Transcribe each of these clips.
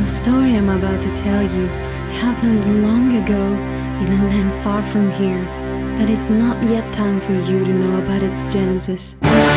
story I'm about to tell you happened long ago in a land far from here, but it's not yet time for you to know about its genesis.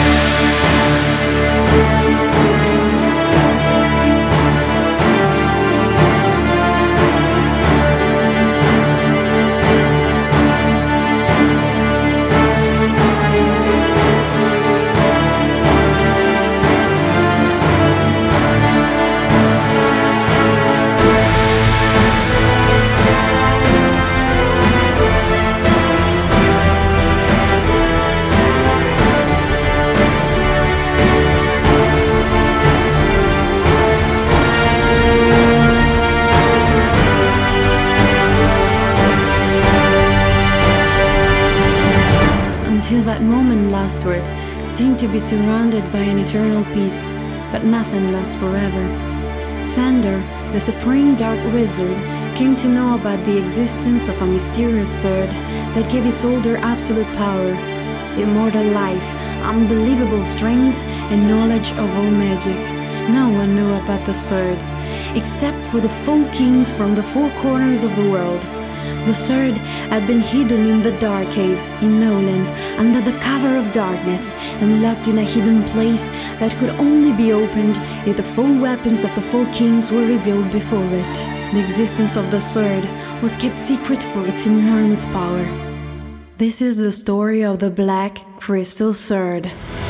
Until that moment lastward seemed to be surrounded by an eternal peace, but nothing lasts forever. Xander, the supreme dark wizard, came to know about the existence of a mysterious sword that gave its holder absolute power, immortal life, unbelievable strength, and knowledge of all magic. No one knew about the sword, except for the 4 kings from the 4 corners of the world. The sword had been hidden in the dark cave in Noland, under the cover of darkness, and locked in a hidden place that could only be opened if the 4 weapons of the 4 kings were revealed before it. The existence of the sword was kept secret for its enormous power. This is the story of the Black Crystal Sword.